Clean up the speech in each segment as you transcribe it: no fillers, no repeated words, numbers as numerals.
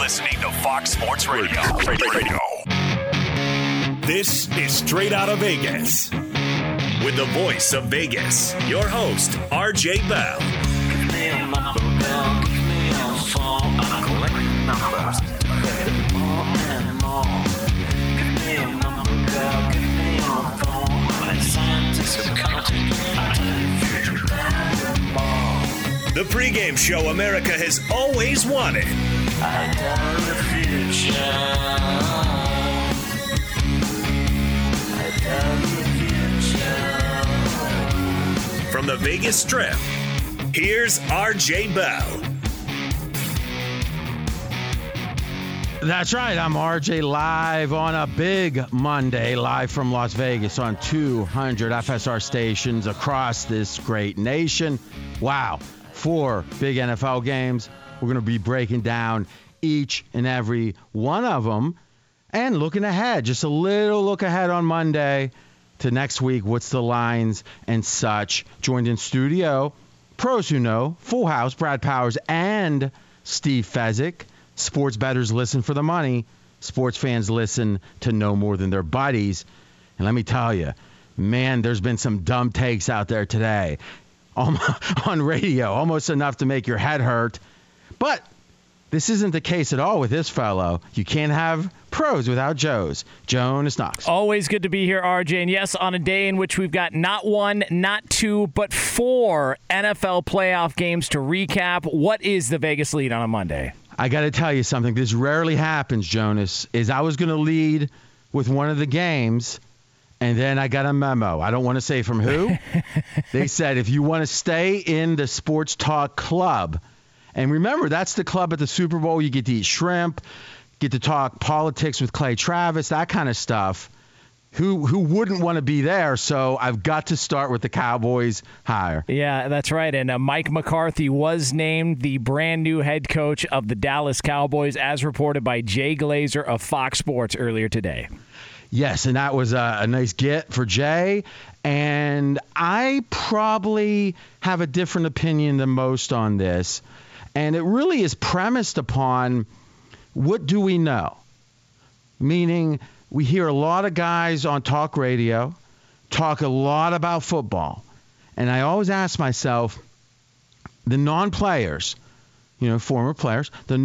listening to Fox Sports Radio. This is Straight Out of Vegas. With the voice of Vegas, your host, RJ Bell. Give me a number, girl. Give me a phone. I'm collecting numbers. More and more. Give me a number, girl. Give me a phone. I'm a scientist of counting. I future more. The pregame show America has always wanted. I tell the future. I tell the future. From the Vegas Strip, here's RJ Bell. That's right. I'm RJ live on a big Monday, live from Las Vegas on 200 FSR stations across this great nation. Wow. 4 big NFL games. We're going to be breaking down each and every one of them and looking ahead, just a little look ahead on Monday to next week. What's the lines and such. Joined in studio, pros who know, Full House, Brad Powers and Steve Fezzik. Sports bettors listen for the money. Sports fans listen to know more than their buddies. And let me tell you, man, there's been some dumb takes out there today on radio, almost enough to make your head hurt. But this isn't the case at all with this fellow. You can't have pros without Joes. Jonas Knox. Always good to be here, RJ. And yes, on a day in which we've got not 1, not 2, but 4 NFL playoff games to recap. What is the Vegas lead on a Monday? I got to tell you something. This rarely happens, Jonas, is I was going to lead with one of the games, and then I got a memo. I don't want to say from who. They said, if you want to stay in the Sports Talk Club, and remember, that's the club at the Super Bowl. You get to eat shrimp, get to talk politics with Clay Travis, that kind of stuff. Who wouldn't want to be there? So I've got to start with the Cowboys hire. Yeah, that's right. And Mike McCarthy was named the brand new head coach of the Dallas Cowboys, as reported by Jay Glazer of Fox Sports earlier today. Yes, and that was a nice get for Jay. And I probably have a different opinion than most on this. And it really is premised upon what do we know? Meaning, we hear a lot of guys on talk radio talk a lot about football. And I always ask myself, the non-players, former players, the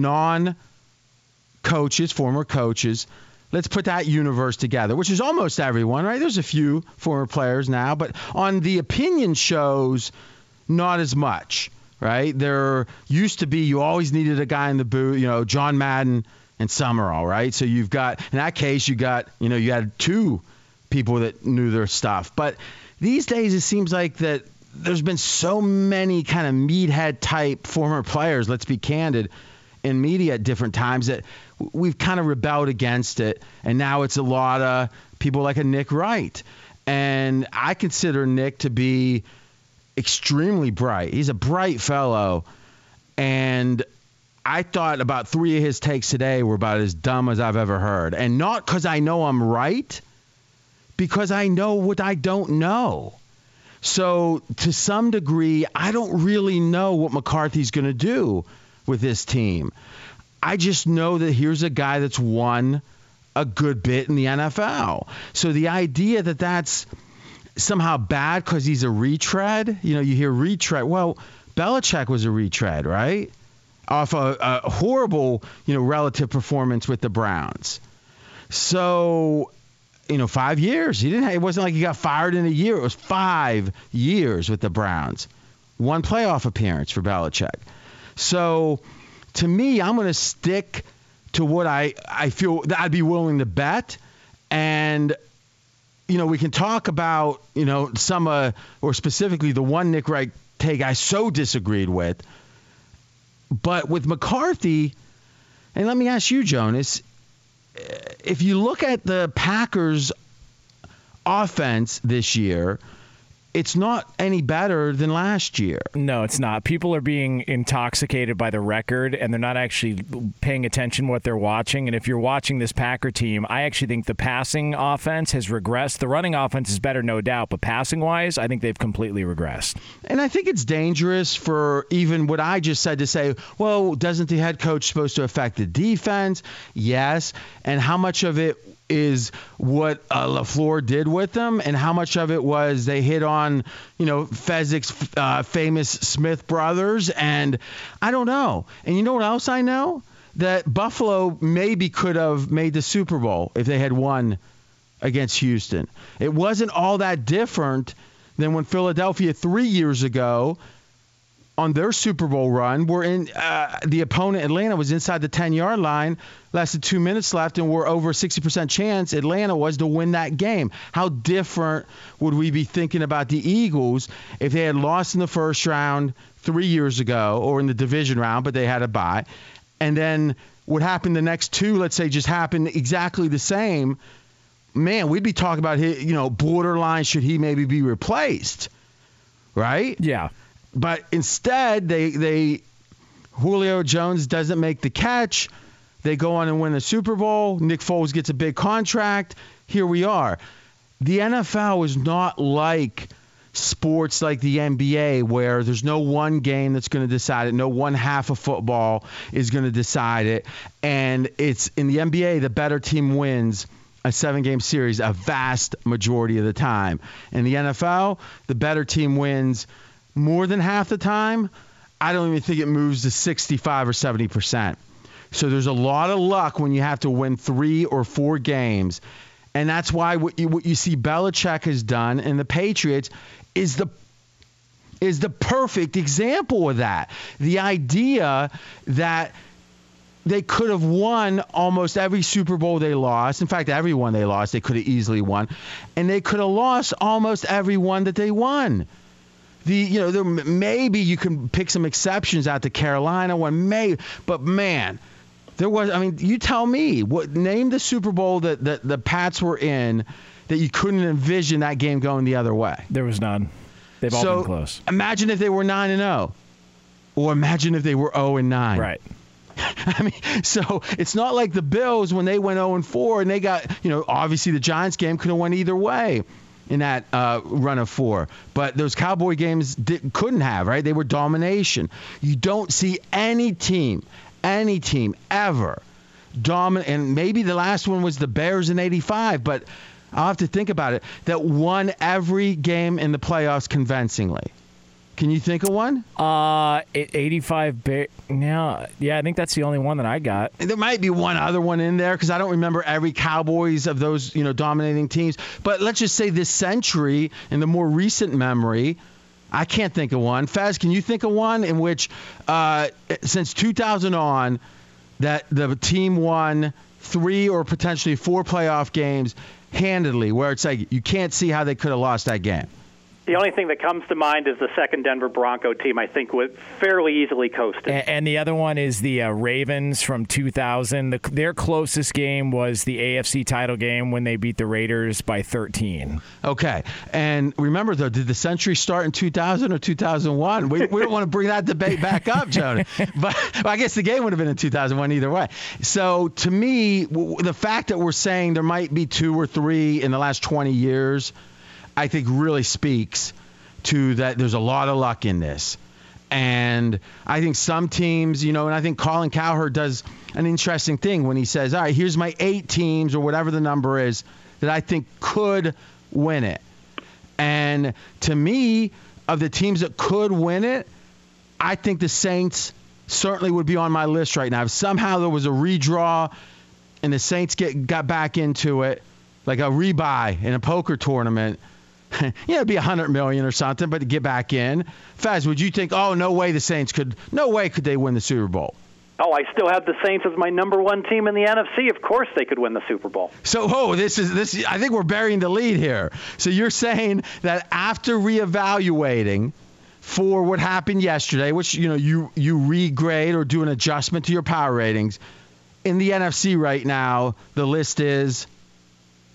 non-coaches, former coaches, let's put that universe together, which is almost everyone, right? There's a few former players now, but on the opinion shows, not as much, right? There used to be, you always needed a guy in the booth, John Madden and Summerall, right? So you've got, in that case, you had 2 people that knew their stuff. But these days, it seems like that there's been so many kind of meathead type former players, let's be candid, in media at different times that we've kind of rebelled against it. And now it's a lot of people like a Nick Wright. And I consider Nick to be extremely bright. He's a bright fellow. And I thought about 3 of his takes today were about as dumb as I've ever heard. And not because I know I'm right, because I know what I don't know. So to some degree, I don't really know what McCarthy's going to do with this team. I just know that here's a guy that's won a good bit in the NFL. So the idea that that's somehow bad because he's a retread, you hear retread. Well, Belichick was a retread, right? Off a horrible, relative performance with the Browns. So, 5 years. It wasn't like he got fired in a year. It was 5 years with the Browns. 1 playoff appearance for Belichick. So, to me, I'm going to stick to what I feel that I'd be willing to bet. And, we can talk about, some, or specifically the one Nick Wright take I so disagreed with. But with McCarthy, and let me ask you, Jonas, if you look at the Packers' offense this year, it's not any better than last year. No, it's not. People are being intoxicated by the record, and they're not actually paying attention to what they're watching. And if you're watching this Packer team, I actually think the passing offense has regressed. The running offense is better, no doubt, but passing-wise, I think they've completely regressed. And I think it's dangerous for even what I just said to say, well, doesn't the head coach supposed to affect the defense? Yes. And how much of it is what LaFleur did with them, and how much of it was they hit on, Fezzik's famous Smith brothers, and I don't know. And you know what else I know? That Buffalo maybe could have made the Super Bowl if they had won against Houston. It wasn't all that different than when Philadelphia 3 years ago on their Super Bowl run, the opponent Atlanta was inside the 10-yard line, less than 2 minutes left, and we're over a 60% chance Atlanta was to win that game. How different would we be thinking about the Eagles if they had lost in the first round 3 years ago, or in the division round, but they had a bye, and then what happened the next two, let's say, just happened exactly the same? Man, we'd be talking about, borderline, should he maybe be replaced, right? Yeah. But instead, they Julio Jones doesn't make the catch. They go on and win the Super Bowl. Nick Foles gets a big contract. Here we are. The NFL is not like sports like the NBA, where there's no one game that's going to decide it. No one half of football is going to decide it. And it's in the NBA, the better team wins a 7-game series a vast majority of the time. In the NFL, the better team wins more than half the time. I don't even think it moves to 65 or 70%. So there's a lot of luck when you have to win 3 or 4 games. And that's why what you see Belichick has done and the Patriots is the perfect example of that. The idea that they could have won almost every Super Bowl they lost. In fact, every one they lost, they could have easily won. And they could have lost almost every one that they won. Maybe you can pick some exceptions out to Carolina one, but man, there was. I mean, you tell me. Name the Super Bowl that the Pats were in that you couldn't envision that game going the other way. There was none. They've all been close. Imagine if they were 9-0, or imagine if they were 0-9. Right. I mean, so it's not like the Bills when they went 0-4 and they got, obviously the Giants game could have went either way in that run of 4. But those Cowboy games couldn't have, right? They were domination. You don't see any team ever dominate. And maybe the last one was the Bears in 85, but I'll have to think about it, that won every game in the playoffs convincingly. Can you think of one? 85. Yeah, I think that's the only one that I got. There might be one other one in there because I don't remember every Cowboys of those, dominating teams. But let's just say this century, in the more recent memory, I can't think of one. Faz, can you think of one in which, since 2000 on, that the team won 3 or potentially 4 playoff games handedly, where it's like you can't see how they could have lost that game? The only thing that comes to mind is the second Denver Bronco team, I think, was fairly easily coasted. And the other one is the Ravens from 2000. Their closest game was the AFC title game when they beat the Raiders by 13. Okay. And remember, though, did the century start in 2000 or 2001? We don't want to bring that debate back up, Jonah. But I guess the game would have been in 2001 either way. So, to me, the fact that we're saying there might be 2 or 3 in the last 20 years, I think really speaks to that there's a lot of luck in this. And I think some teams, and I think Colin Cowherd does an interesting thing when he says, all right, here's my 8 teams or whatever the number is that I think could win it. And to me, of the teams that could win it, I think the Saints certainly would be on my list right now. If somehow there was a redraw and the Saints got back into it, like a rebuy in a poker tournament, it'd be $100 million or something, but to get back in. Faz, would you think, no way could they win the Super Bowl? Oh, I still have the Saints as my number 1 team in the NFC. Of course they could win the Super Bowl. So, this I think we're burying the lead here. So you're saying that after reevaluating for what happened yesterday, which, you regrade or do an adjustment to your power ratings, in the NFC right now, the list is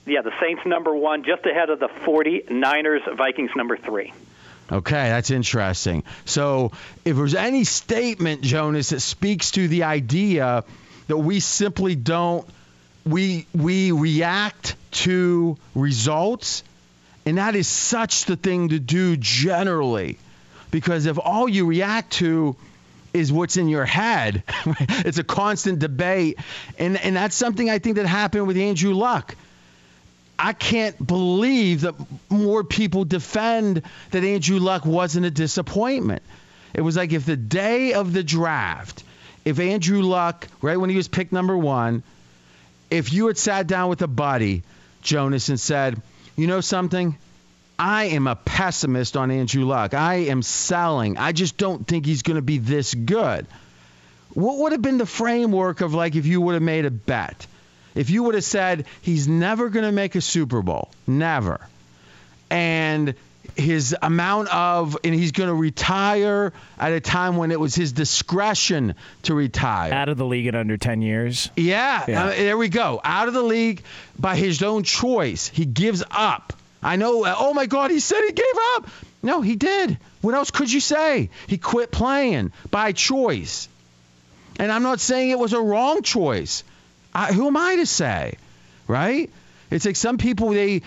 Yeah, the Saints number 1, just ahead of the 49ers, Vikings number 3. Okay, that's interesting. So if there's any statement, Jonas, that speaks to the idea that we simply don't, we react to results, and that is such the thing to do generally. Because if all you react to is what's in your head, it's a constant debate. And that's something I think that happened with Andrew Luck. I can't believe that more people defend that Andrew Luck wasn't a disappointment. It was like if the day of the draft, if Andrew Luck, right when he was picked number 1, if you had sat down with a buddy, Jonas, and said, you know something? I am a pessimist on Andrew Luck. I am selling. I just don't think he's going to be this good. What would have been the framework of, like, if you would have made a bet? If you would have said he's never going to make a Super Bowl, never, and his amount of, and he's going to retire at a time when it was his discretion to retire. Out of the league in under 10 years. Yeah. There we go. Out of the league by his own choice. He gives up. I know, oh my God, he said he gave up. No, he did. What else could you say? He quit playing by choice. And I'm not saying it was a wrong choice. Who am I to say, right? It's like some people, they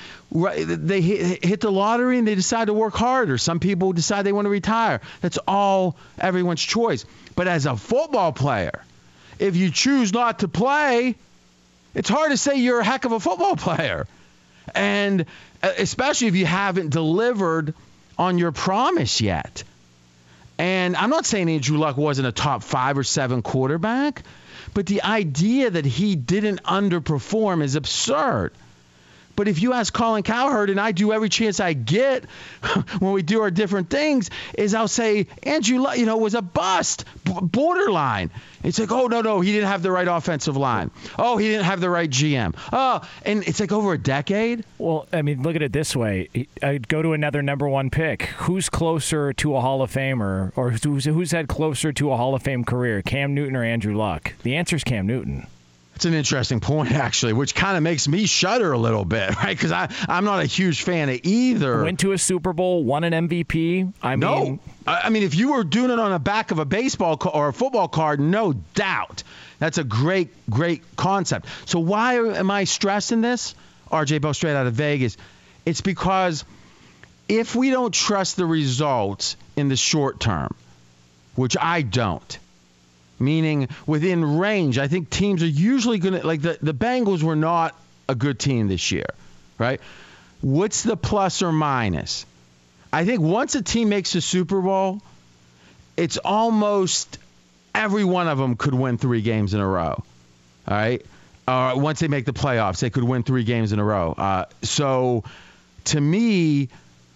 hit the lottery and they decide to work harder. Some people decide they want to retire. That's all everyone's choice. But as a football player, if you choose not to play, it's hard to say you're a heck of a football player. And especially if you haven't delivered on your promise yet. And I'm not saying Andrew Luck wasn't a top 5 or 7 quarterback, but the idea that he didn't underperform is absurd. But if you ask Colin Cowherd, and I do every chance I get when we do our different things, is I'll say Andrew Luck, was a bust, borderline. It's like, oh, no, he didn't have the right offensive line. Oh, he didn't have the right GM. Oh, and it's like over a decade. Well, I mean, look at it this way. I'd go to another number 1 pick. Who's closer to a Hall of Famer, or who's had closer to a Hall of Fame career, Cam Newton or Andrew Luck? The answer is Cam Newton. It's an interesting point, actually, which kind of makes me shudder a little bit, right? Because I'm not a huge fan of either. Went to a Super Bowl, won an MVP. I mean, if you were doing it on the back of a baseball or a football card, no doubt. That's a great, great concept. So why am I stressing this? RJ Bell, straight out of Vegas. It's because if we don't trust the results in the short term, which I don't, meaning within range, I think teams are usually going to, like the Bengals were not a good team this year, right? What's the plus or minus? I think once a team makes a Super Bowl, it's almost every one of them could win 3 games in a row, all right? Once they make the playoffs, they could win 3 games in a row. So to me,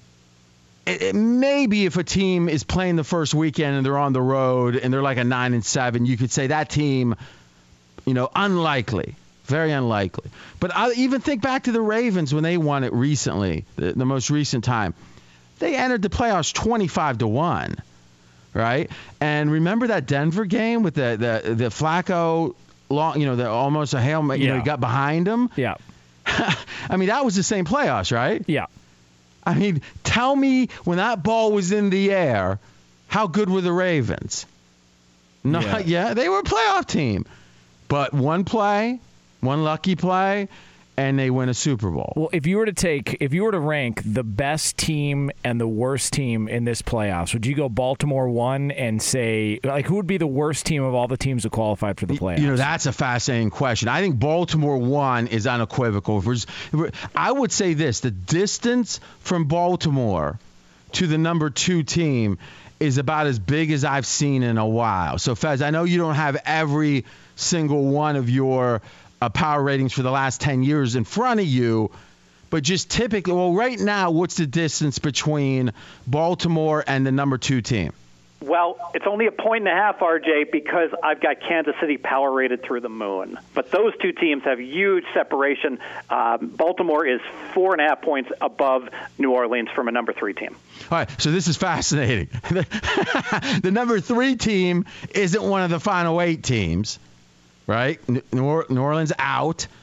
maybe if a team is playing the first weekend and they're on the road and they're like a 9-7, you could say that team, unlikely, very unlikely. But I even think back to the Ravens when they won it recently, the most recent time. They entered the playoffs 25-1, right? And remember that Denver game with the Flacco long, almost a Hail Mary, he got behind him. Yeah. I mean, that was the same playoffs, right? Yeah. I mean, tell me when that ball was in the air, how good were the Ravens? Yeah, they were a playoff team. But one lucky play, and they win a Super Bowl. Well, if you were to rank the best team and the worst team in this playoffs, would you go Baltimore 1 and say, like, who would be the worst team of all the teams that qualified for the playoffs? That's a fascinating question. I think Baltimore 1 is unequivocal. I would say this, the distance from Baltimore to the number 2 team is about as big as I've seen in a while. So, Fez, I know you don't have every single one of your power ratings for the last 10 years in front of you, but just typically, right now, what's the distance between Baltimore and the number 2 team? Well, it's only 1.5 points, RJ, because I've got Kansas City power rated through the moon. But those 2 teams have huge separation. Baltimore is 4.5 points above New Orleans from a number 3 team. All right, so this is fascinating. The number 3 team isn't one of the final 8 teams. Right? New Orleans out.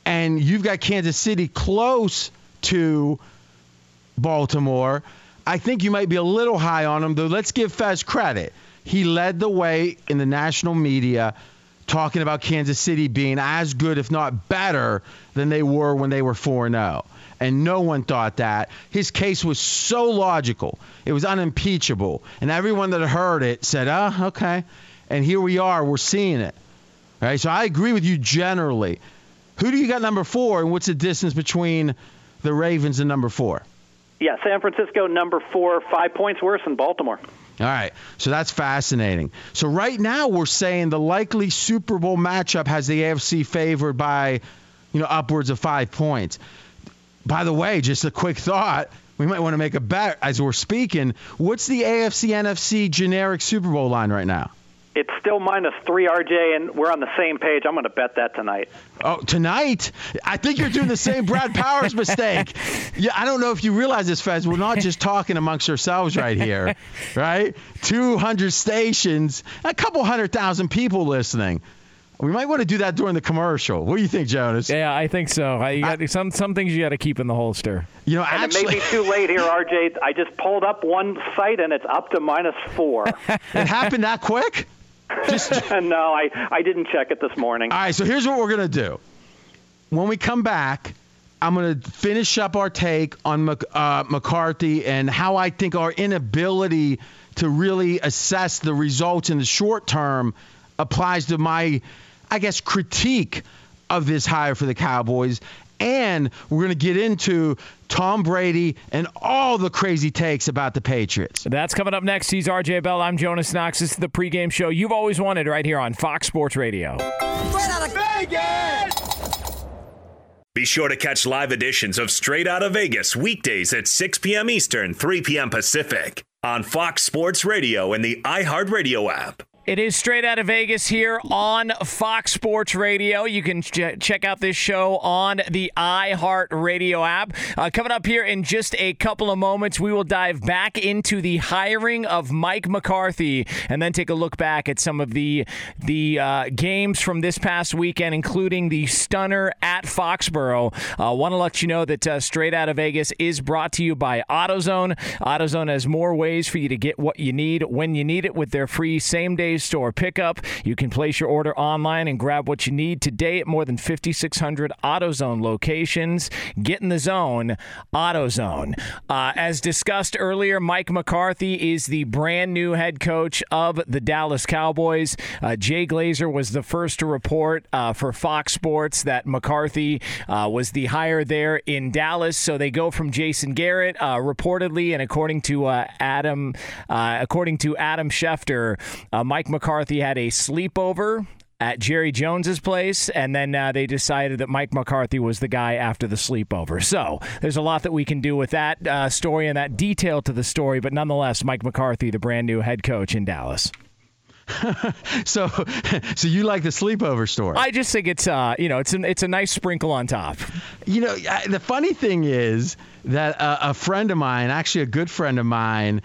and you've got Kansas City close to Baltimore, I think you might be a little high on them, though let's give Fez credit. He led the way in the national media talking about Kansas City being as good, if not better, than they were when they were 4-0. And no one thought that. His case was so logical. It was unimpeachable. And everyone that heard it said, okay. And here we are. We're seeing it. All right, so I agree with you generally. Who do you got number 4, and what's the distance between the Ravens and number 4? Yeah, San Francisco, number 4, 5 points worse than Baltimore. All right, so that's fascinating. So right now we're saying the likely Super Bowl matchup has the AFC favored by, upwards of 5 points. By the way, just a quick thought, we might want to make a bet as we're speaking. What's the AFC-NFC generic Super Bowl line right now? It's still -3, RJ, and we're on the same page. I'm going to bet that tonight. Oh, tonight? I think you're doing the same Brad Powers mistake. Yeah, I don't know if you realize this, Fez. We're not just talking amongst ourselves right here, right? 200 stations, a couple 100,000 people listening. We might want to do that during the commercial. What do you think, Jonas? Yeah, I think so. Some things you got to keep in the holster. And it may be too late here, RJ. I just pulled up one site, and it's up to -4. It happened that quick? No, I didn't check it this morning. All right, so here's what we're going to do. When we come back, I'm going to finish up our take on McCarthy and how I think our inability to really assess the results in the short term applies to my, critique of this hire for the Cowboys. And we're going to get into Tom Brady and all the crazy takes about the Patriots. That's coming up next. He's RJ Bell. I'm Jonas Knox. This is the pregame show you've always wanted right here on Fox Sports Radio. Straight out of Vegas! Be sure to catch live editions of Straight Outta Vegas weekdays at 6 p.m. Eastern, 3 p.m. Pacific on Fox Sports Radio and the iHeartRadio app. It is Straight Outta Vegas here on Fox Sports Radio. You can check out this show on the iHeartRadio app. Coming up here in just a couple of moments, we will dive back into the hiring of Mike McCarthy and then take a look back at some of the games from this past weekend, including the stunner at Foxborough. Want to let you know that Straight Outta Vegas is brought to you by AutoZone. AutoZone has more ways for you to get what you need when you need it with their free same-day store pickup. You can place your order online and grab what you need today at more than 5,600 AutoZone locations. Get in the zone, AutoZone. As discussed earlier, Mike McCarthy is the brand new head coach of the Dallas Cowboys. Jay Glazer was the first to report for Fox Sports that McCarthy was the hire there in Dallas. So they go from Jason Garrett, reportedly, and according to Adam Schefter, Mike McCarthy had a sleepover at Jerry Jones's place, and then they decided that Mike McCarthy was the guy after the sleepover. So there's a lot that we can do with that story and that detail to the story, but nonetheless, Mike McCarthy, the brand new head coach in Dallas. So you like the sleepover story? I just think it's it's a nice sprinkle on top. The funny thing is that a friend of mine, actually a good friend of mine,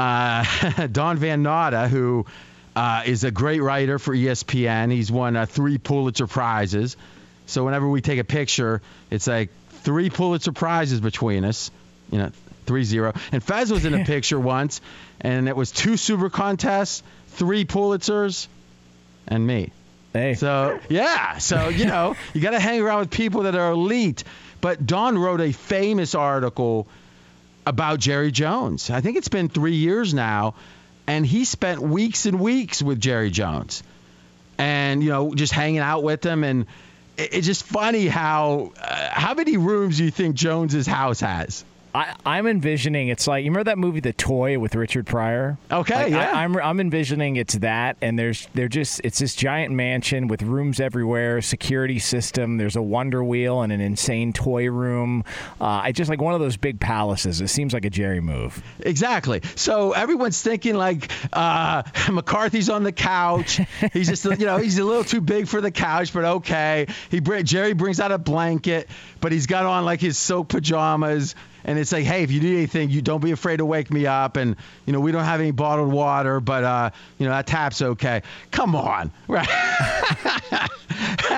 Don Van Natta, who is a great writer for ESPN. He's won 3 Pulitzer Prizes. So whenever we take a picture, it's like 3 Pulitzer Prizes between us, 3-0. And Fez was in a picture once, and it was 2 Super Contests, 3 Pulitzers, and me. Hey. So, yeah. So, you got to hang around with people that are elite. But Don wrote a famous article about Jerry Jones. I think it's been 3 years now. And he spent weeks and weeks with Jerry Jones and, just hanging out with him. And it's just funny how many rooms do you think Jones's house has? I'm envisioning it's like, you remember that movie The Toy with Richard Pryor? Okay, yeah. I'm envisioning it's that, and it's this giant mansion with rooms everywhere, security system. There's a Wonder Wheel and an insane toy room. I just like one of those big palaces. It seems like a Jerry move. Exactly. So everyone's thinking like McCarthy's on the couch. He's just he's a little too big for the couch, but okay. Jerry brings out a blanket, but he's got on like his silk pajamas. And it's like, hey, if you need anything, you don't be afraid to wake me up. And, we don't have any bottled water, but, that tap's okay. Come on. Right?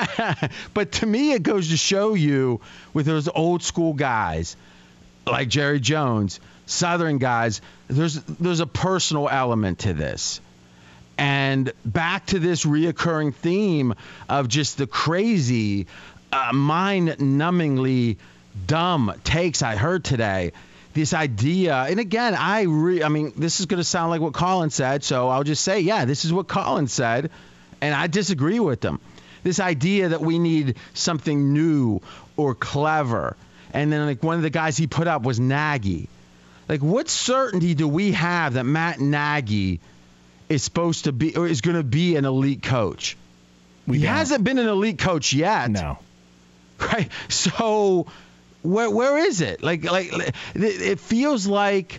But to me, it goes to show you with those old school guys like Jerry Jones, Southern guys, there's a personal element to this. And back to this reoccurring theme of just the crazy, mind-numbingly dumb takes I heard today. This idea, and again, I mean, this is going to sound like what Colin said, so I'll just say, yeah, this is what Colin said, and I disagree with him. This idea that we need something new or clever, and then like one of the guys he put up was Nagy. Like, what certainty do we have that Matt Nagy is supposed to be or is going to be an elite coach? He hasn't been an elite coach yet. No. Right? So where is it? Like it feels like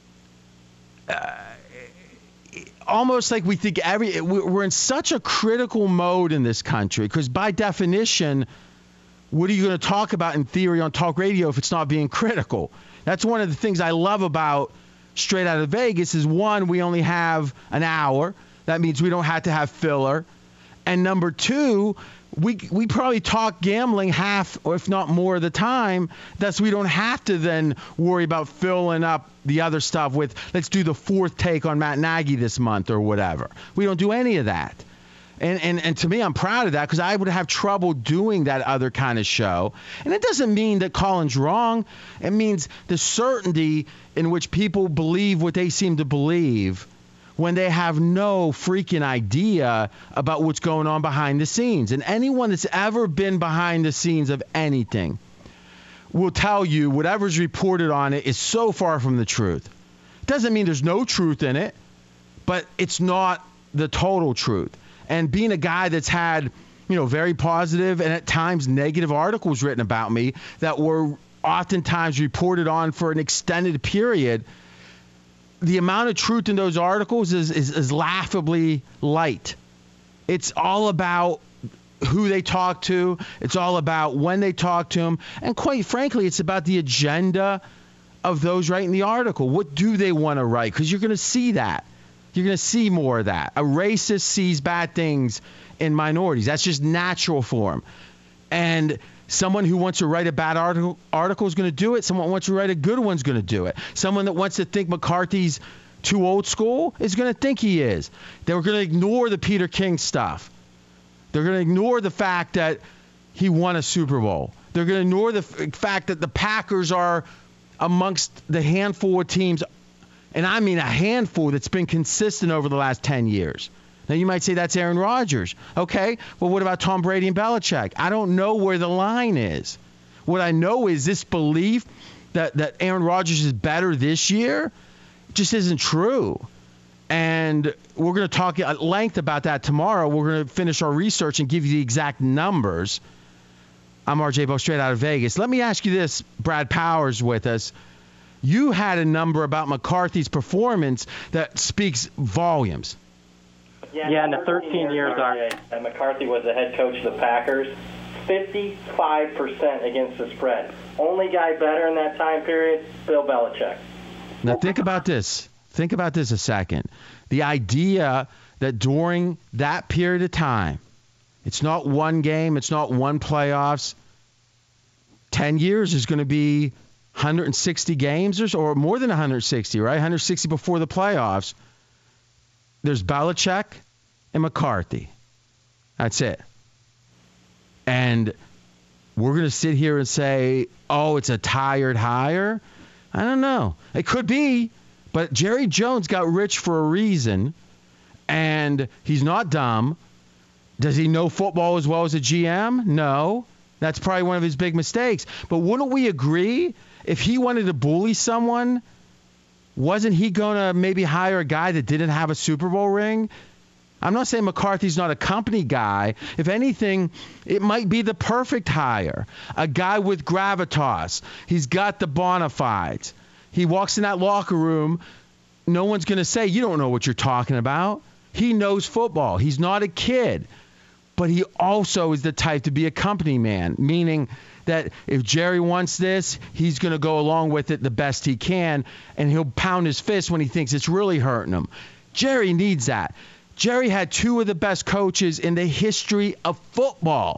almost like we think we're in such a critical mode in this country because by definition, what are you going to talk about in theory on talk radio if it's not being critical? That's one of the things I love about Straight Out of Vegas is, one, we only have an hour. That means we don't have to have filler. And number two, we probably talk gambling half or if not more of the time. Thus, we don't have to then worry about filling up the other stuff with, let's do the fourth take on Matt Nagy this month or whatever. We don't do any of that. And to me, I'm proud of that because I would have trouble doing that other kind of show. And it doesn't mean that Colin's wrong. It means the certainty in which people believe what they seem to believe when they have no freaking idea about what's going on behind the scenes. And anyone that's ever been behind the scenes of anything will tell you whatever's reported on it is so far from the truth. Doesn't mean there's no truth in it, but it's not the total truth. And being a guy that's had, very positive and at times negative articles written about me that were oftentimes reported on for an extended period, the amount of truth in those articles is laughably light. It's all about who they talk to. It's all about when they talk to them. And quite frankly, it's about the agenda of those writing the article. What do they want to write? Because you're going to see that. You're going to see more of that. A racist sees bad things in minorities. That's just natural for him. And someone who wants to write a bad article is going to do it. Someone who wants to write a good one is going to do it. Someone that wants to think McCarthy's too old school is going to think he is. They're going to ignore the Peter King stuff. They're going to ignore the fact that he won a Super Bowl. They're going to ignore the fact that the Packers are amongst the handful of teams, and I mean a handful that's been consistent over the last 10 years. Now, you might say that's Aaron Rodgers. Okay, well, what about Tom Brady and Belichick? I don't know where the line is. What I know is this belief that Aaron Rodgers is better this year just isn't true. And we're going to talk at length about that tomorrow. We're going to finish our research and give you the exact numbers. I'm RJ Bo, Straight Out of Vegas. Let me ask you this, Brad Powers with us. You had a number about McCarthy's performance that speaks volumes. Yeah, in the 13 years that McCarthy was the head coach of the Packers, 55% against the spread. Only guy better in that time period, Bill Belichick. Now think about this. Think about this a second. The idea that during that period of time, it's not one game, it's not one playoffs, 10 years is going to be 160 games or more than 160, right? 160 before the playoffs. There's Belichick and McCarthy. That's it. And we're going to sit here and say, oh, it's a tired hire. I don't know. It could be, but Jerry Jones got rich for a reason, and he's not dumb. Does he know football as well as a GM? No. That's probably one of his big mistakes. But wouldn't we agree if he wanted to bully someone, wasn't he going to maybe hire a guy that didn't have a Super Bowl ring? I'm not saying McCarthy's not a company guy. If anything, it might be the perfect hire. A guy with gravitas. He's got the bona fides. He walks in that locker room, no one's going to say, you don't know what you're talking about. He knows football. He's not a kid. But he also is the type to be a company man, meaning that if Jerry wants this, he's going to go along with it the best he can, and he'll pound his fist when he thinks it's really hurting him. Jerry needs that. Jerry had two of the best coaches in the history of football.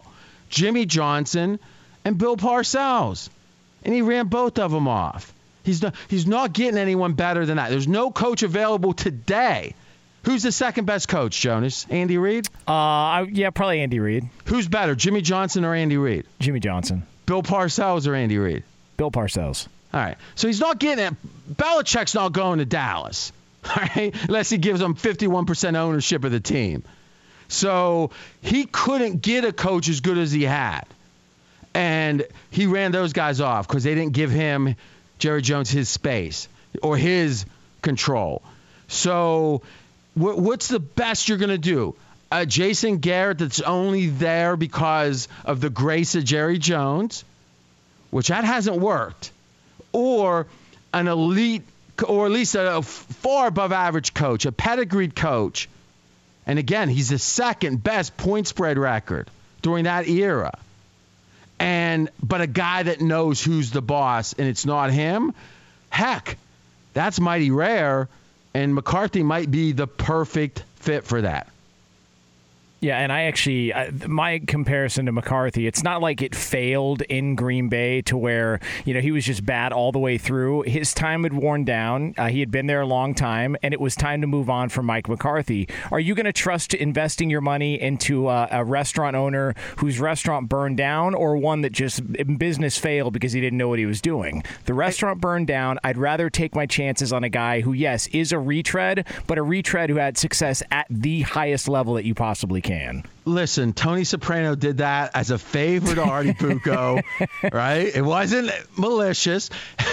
Jimmy Johnson and Bill Parcells. And he ran both of them off. He's not getting anyone better than that. There's no coach available today. Who's the second best coach, Jonas? Andy Reid? Yeah, probably Andy Reid. Who's better, Jimmy Johnson or Andy Reid? Jimmy Johnson. Bill Parcells or Andy Reid? Bill Parcells. All right. So he's not getting it. Belichick's not going to Dallas, all right, unless he gives them 51% ownership of the team. So he couldn't get a coach as good as he had. And he ran those guys off because they didn't give him, Jerry Jones, his space or his control. So what's the best you're going to do? Jason Garrett that's only there because of the grace of Jerry Jones, which that hasn't worked, or an elite, or at least a far above average coach, a pedigreed coach. And again, he's the second best point spread record during that era. But a guy that knows who's the boss and it's not him, heck, that's mighty rare. And McCarthy might be the perfect fit for that. Yeah, and I actually, my comparison to McCarthy, it's not like it failed in Green Bay to where, he was just bad all the way through. His time had worn down. He had been there a long time, and it was time to move on from Mike McCarthy. Are you going to trust investing your money into a restaurant owner whose restaurant burned down, or one that just business failed because he didn't know what he was doing? The restaurant burned down. I'd rather take my chances on a guy who, yes, is a retread, but a retread who had success at the highest level that you possibly can. Listen, Tony Soprano did that as a favor to Artie Bucco, right? It wasn't malicious.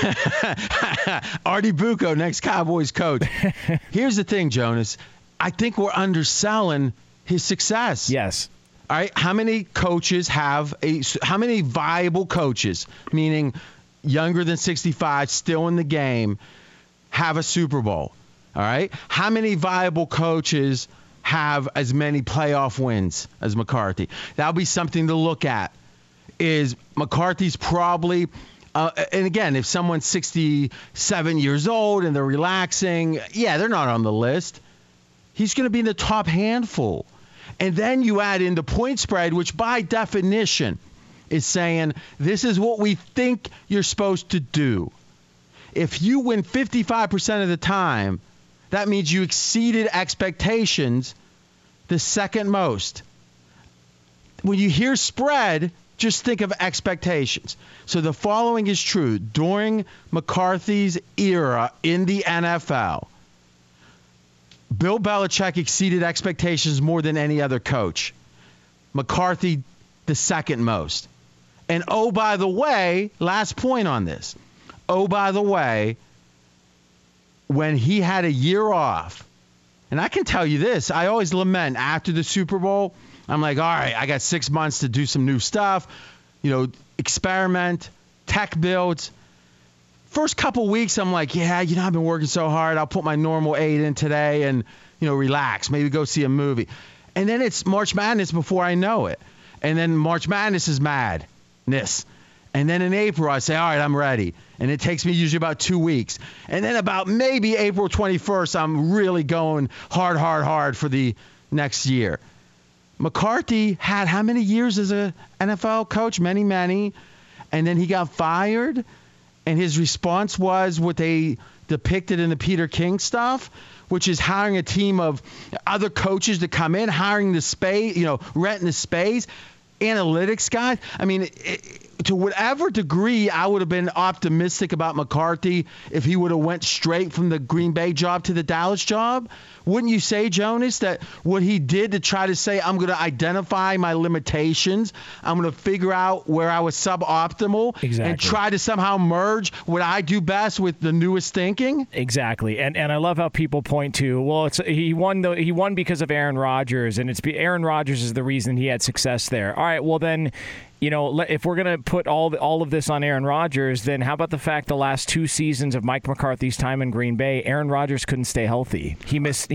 Artie Bucco, next Cowboys coach. Here's the thing, Jonas. I think we're underselling his success. Yes. All right. How many viable coaches, meaning younger than 65, still in the game, have a Super Bowl? All right. How many viable coaches have as many playoff wins as McCarthy? That'll be something to look at. Is McCarthy's probably, and again, if someone's 67 years old and they're relaxing, yeah, they're not on the list. He's going to be in the top handful. And then you add in the point spread, which by definition is saying this is what we think you're supposed to do. If you win 55% of the time, that means you exceeded expectations the second most. When you hear spread, just think of expectations. So the following is true. During McCarthy's era in the NFL, Bill Belichick exceeded expectations more than any other coach. McCarthy, the second most. And oh, by the way, last point on this. Oh, by the way, when he had a year off, and I can tell you this, I always lament after the Super Bowl, I'm like, all right, I got 6 months to do some new stuff, experiment, tech builds. First couple weeks, I'm like, yeah, I've been working so hard. I'll put my normal 8 in today and, relax, maybe go see a movie. And then it's March Madness before I know it. And then March Madness is madness. And then in April, I say, all right, I'm ready. And it takes me usually about 2 weeks. And then about maybe April 21st, I'm really going hard for the next year. McCarthy had how many years as an NFL coach? Many. And then he got fired. And his response was what they depicted in the Peter King stuff, which is hiring a team of other coaches to come in, hiring the space, renting the space, analytics guys. I mean, to whatever degree I would have been optimistic about McCarthy if he would have went straight from the Green Bay job to the Dallas job. Wouldn't you say, Jonas, that what he did to try to say, I'm going to identify my limitations, I'm going to figure out where I was suboptimal, and try to somehow merge what I do best with the newest thinking? Exactly. And I love how people point to, well, he won because of Aaron Rodgers, and Aaron Rodgers is the reason he had success there. All right, well then, if we're going to put all of this on Aaron Rodgers, then how about the fact the last 2 seasons of Mike McCarthy's time in Green Bay, Aaron Rodgers couldn't stay healthy. He missed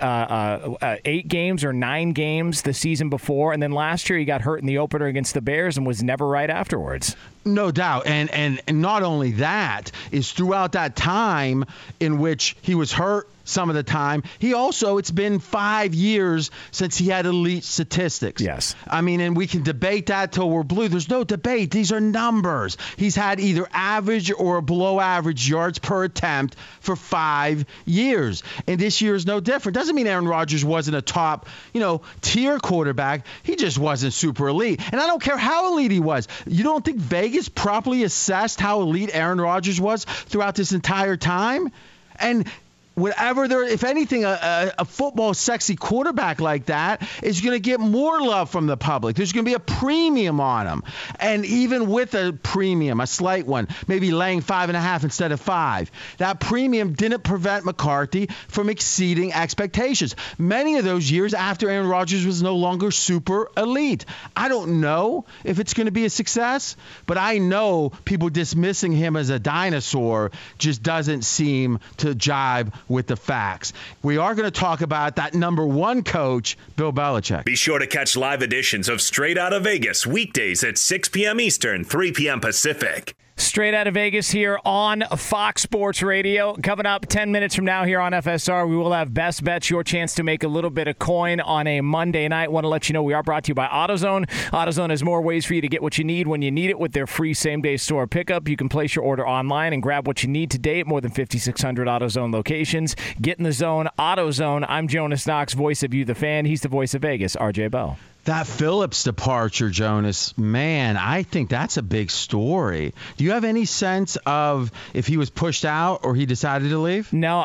8 games or 9 games the season before, and then last year he got hurt in the opener against the Bears and was never right afterwards. No doubt. And not only that, is throughout that time in which he was hurt some of the time. It's been 5 years since he had elite statistics. Yes. I mean, and we can debate that till we're blue. There's no debate. These are numbers. He's had either average or below average yards per attempt for 5 years. And this year is no different. Doesn't mean Aaron Rodgers wasn't a top, tier quarterback. He just wasn't super elite. And I don't care how elite he was. You don't think Vegas properly assessed how elite Aaron Rodgers was throughout this entire time? And if anything, a football sexy quarterback like that is going to get more love from the public. There's going to be a premium on him. And even with a premium, a slight one, maybe laying 5.5 instead of 5, that premium didn't prevent McCarthy from exceeding expectations. Many of those years after Aaron Rodgers was no longer super elite. I don't know if it's going to be a success, but I know people dismissing him as a dinosaur just doesn't seem to jive with the facts. We are going to talk about that number one coach, Bill Belichick. Be sure to catch live editions of Straight Outta Vegas weekdays at 6 p.m. Eastern, 3 p.m. Pacific. Straight Out of Vegas here on Fox Sports Radio. Coming up 10 minutes from now here on FSR, we will have Best Bets, your chance to make a little bit of coin on a Monday night. Want to let you know we are brought to you by AutoZone. AutoZone has more ways for you to get what you need when you need it with their free same-day store pickup. You can place your order online and grab what you need today at more than 5,600 AutoZone locations. Get in the zone, AutoZone. I'm Jonas Knox, voice of You, the fan. He's the voice of Vegas, RJ Bell. That Phillips departure, Jonas, man, I think that's a big story. Do you have any sense of if he was pushed out or he decided to leave? No,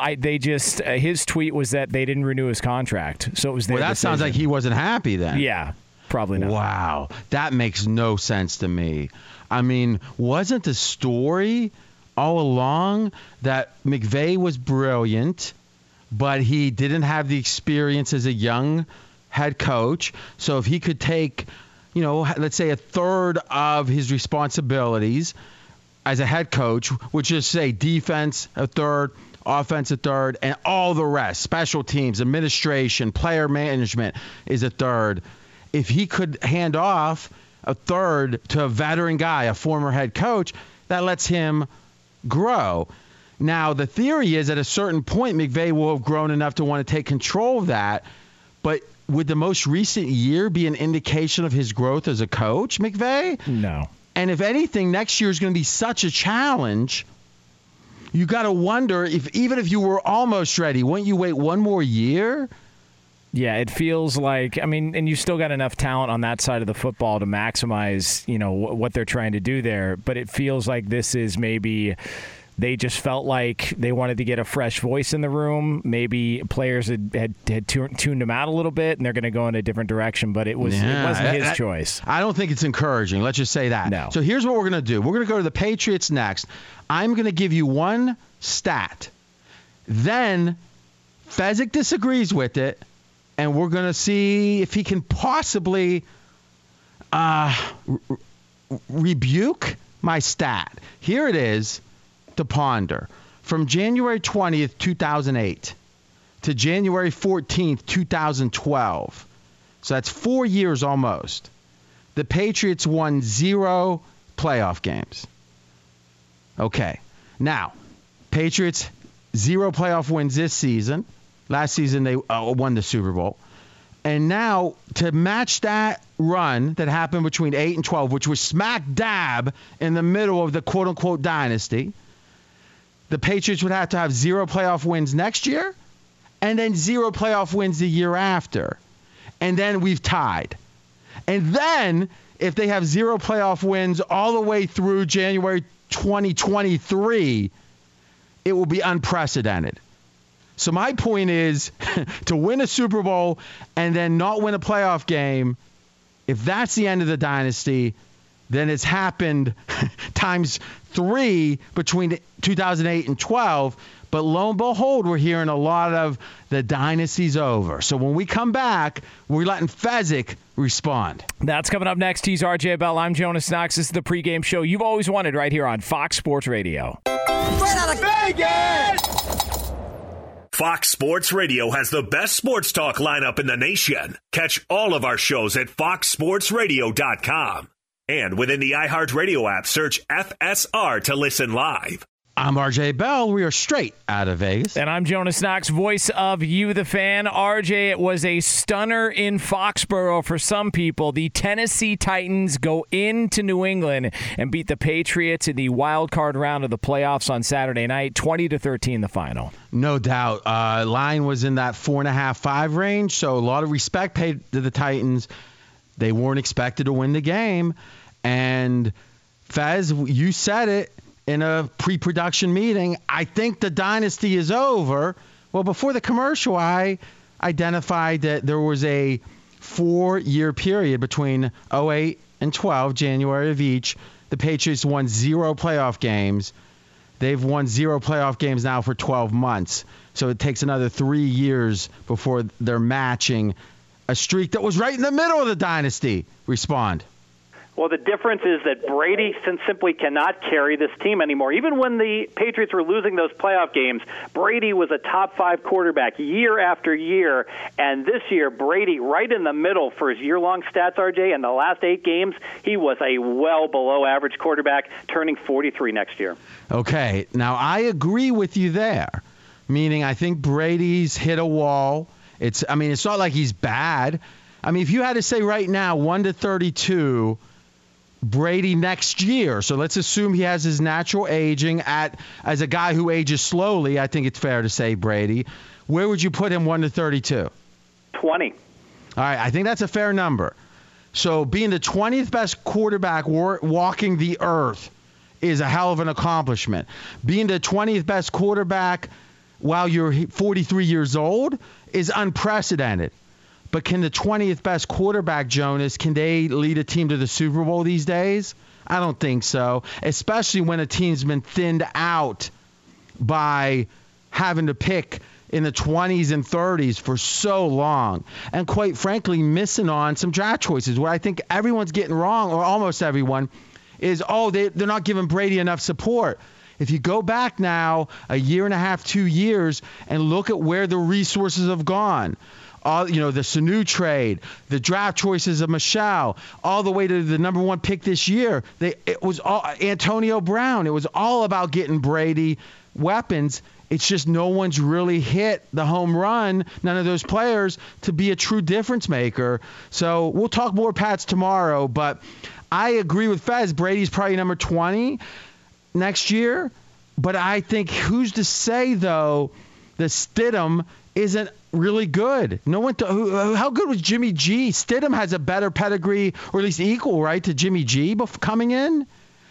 his tweet was that they didn't renew his contract, so it was their decision. Sounds like he wasn't happy then. Yeah, probably not. Wow, that makes no sense to me. I mean, wasn't the story all along that McVay was brilliant, but he didn't have the experience as a young head coach? So if he could take, let's say a third of his responsibilities as a head coach, which is say defense a third, offense a third, and all the rest, special teams, administration, player management is a third. If he could hand off a third to a veteran guy, a former head coach, that lets him grow. Now, the theory is at a certain point, McVay will have grown enough to want to take control of that, but would the most recent year be an indication of his growth as a coach, McVay? No. And if anything, next year is going to be such a challenge. You got to wonder even if you were almost ready, wouldn't you wait one more year? Yeah, it feels like, and you still got enough talent on that side of the football to maximize, what they're trying to do there. But it feels like this is maybe they just felt like they wanted to get a fresh voice in the room. Maybe players had tuned him out a little bit, and they're going to go in a different direction. But it wasn't his choice. I don't think it's encouraging. Let's just say that. No. So here's what we're going to do. We're going to go to the Patriots next. I'm going to give you one stat. Then Fezzik disagrees with it, and we're going to see if he can possibly rebuke my stat. Here it is to ponder. From January 20th, 2008 to January 14th, 2012. So that's 4 years almost. The Patriots won 0 playoff games. Okay. Now, Patriots, 0 playoff wins this season. Last season, they won the Super Bowl. And now, to match that run that happened between 8 and 12, which was smack dab in the middle of the quote-unquote dynasty, the Patriots would have to have 0 playoff wins next year and then 0 playoff wins the year after. And then we've tied. And then, if they have 0 playoff wins all the way through January 2023, it will be unprecedented. So my point is to win a Super Bowl and then not win a playoff game, if that's the end of the dynasty, then it's happened times 3 between 2008 and 12. But lo and behold, we're hearing a lot of the dynasty's over. So when we come back, we're letting Fezzik respond. That's coming up next. He's RJ Bell. I'm Jonas Knox. This is the pregame show you've always wanted right here on Fox Sports Radio. Straight out of Vegas! Fox Sports Radio has the best sports talk lineup in the nation. Catch all of our shows at foxsportsradio.com. And within the iHeartRadio app, search FSR to listen live. I'm RJ Bell. We are straight out of Vegas. And I'm Jonas Knox, voice of You, the Fan. RJ, it was a stunner in Foxborough for some people. The Tennessee Titans go into New England and beat the Patriots in the wild card round of the playoffs on Saturday night, 20-13 the final. No doubt. Line was in that 4.5, 5 range, so a lot of respect paid to the Titans. They weren't expected to win the game. And Fez, you said it in a pre-production meeting. I think the dynasty is over. Well, before the commercial, I identified that there was a 4-year period between 08 and 12, January of each. The Patriots won 0 playoff games. They've won 0 playoff games now for 12 months. So it takes another 3 years before they're matching a streak that was right in the middle of the dynasty. Respond. Well, the difference is that Brady simply cannot carry this team anymore. Even when the Patriots were losing those playoff games, Brady was a top 5 quarterback year after year. And this year, Brady, right in the middle for his year-long stats, RJ, in the last 8 games, he was a well below average quarterback, turning 43 next year. Okay, now I agree with you there, meaning I think Brady's hit a wall. It's not like he's bad. I mean, if you had to say right now, 1-32, Brady next year. So let's assume he has his natural aging as a guy who ages slowly. I think it's fair to say Brady. Where would you put him 1-32? 20. All right, I think that's a fair number. So being the 20th best quarterback walking the earth is a hell of an accomplishment. Being the 20th best quarterback while you're 43 years old is unprecedented. But can the 20th best quarterback, Jonas, can they lead a team to the Super Bowl these days? I don't think so, especially when a team's been thinned out by having to pick in the 20s and 30s for so long. And quite frankly, missing on some draft choices. What I think everyone's getting wrong, or almost everyone, is, they're not giving Brady enough support. If you go back now a year and a half, 2 years, and look at where the resources have gone, the Sanu trade, the draft choices of Michelle, all the way to the number 1 pick this year. It was all Antonio Brown. It was all about getting Brady weapons. It's just no one's really hit the home run, none of those players, to be a true difference maker. So we'll talk more Pats tomorrow, but I agree with Fez. Brady's probably number 20 next year. But I think who's to say, though, that Stidham isn't really good. How good was Jimmy G? Stidham has a better pedigree, or at least equal, right, to Jimmy G coming in.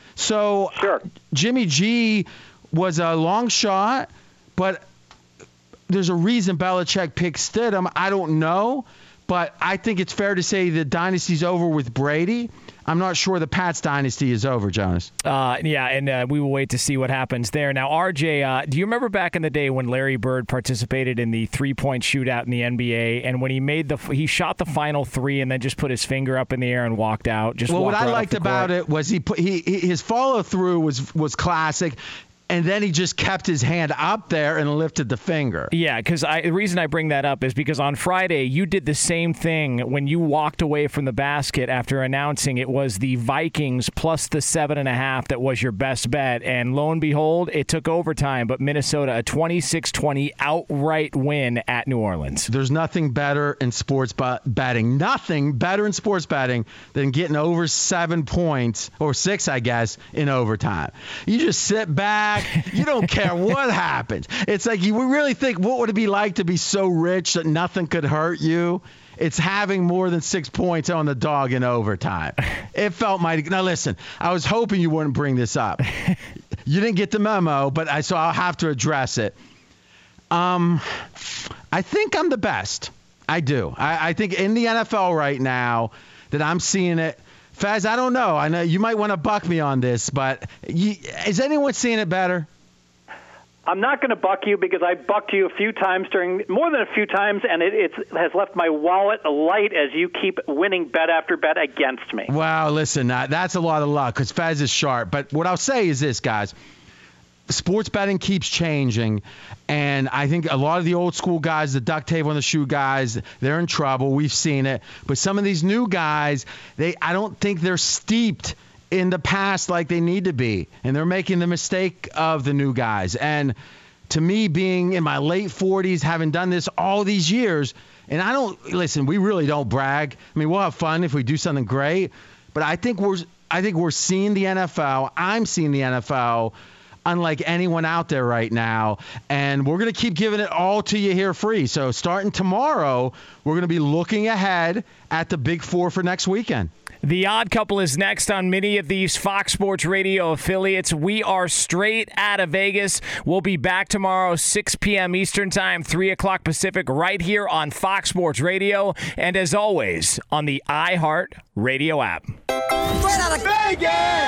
So sure. Jimmy G was a long shot, but there's a reason Belichick picked Stidham. I don't know, but I think it's fair to say the dynasty's over with Brady. I'm not sure the Pats dynasty is over, Jonas. And we will wait to see what happens there. Now, RJ, do you remember back in the day when Larry Bird participated in the 3-point shootout in the NBA, and when he shot the final 3 and then just put his finger up in the air and walked out? What I liked about it was his follow through was classic. And then he just kept his hand up there and lifted the finger. Yeah, because the reason I bring that up is because on Friday you did the same thing when you walked away from the basket after announcing it was the Vikings plus the 7.5 that was your best bet. And lo and behold, it took overtime, but Minnesota a 26-20 outright win at New Orleans. There's nothing better in sports betting. Nothing better in sports betting than getting over 7 points, or 6, I guess, in overtime. You just sit back. You don't care what happens. It's like you really think, what would it be like to be so rich that nothing could hurt you? It's having more than 6 points on the dog in overtime. It felt mighty. Now, listen, I was hoping you wouldn't bring this up. You didn't get the memo, but so I'll have to address it. I think I'm the best. I do. I think in the NFL right now that I'm seeing it. Faz, I don't know. I know you might want to buck me on this, but is anyone seeing it better? I'm not going to buck you because I bucked you more than a few times, and it has left my wallet light as you keep winning bet after bet against me. Wow, listen, that's a lot of luck because Faz is sharp. But what I'll say is this, guys. Sports betting keeps changing, and I think a lot of the old school guys, the duct tape on the shoe guys, they're in trouble. We've seen it. But some of these new guys, I don't think they're steeped in the past like they need to be, and they're making the mistake of the new guys. And to me, being in my late 40s, having done this all these years, and we really don't brag. I mean, we'll have fun if we do something great, but I think we're seeing the NFL. I'm seeing the NFL unlike anyone out there right now, and we're going to keep giving it all to you here free. So starting tomorrow, we're going to be looking ahead at the Big Four for next weekend. The Odd Couple is next on many of these Fox Sports Radio affiliates. We are straight out of Vegas. We'll be back tomorrow, 6 p.m. Eastern Time, 3 o'clock Pacific, right here on Fox Sports Radio, and as always, on the iHeart Radio app. Straight out of Vegas!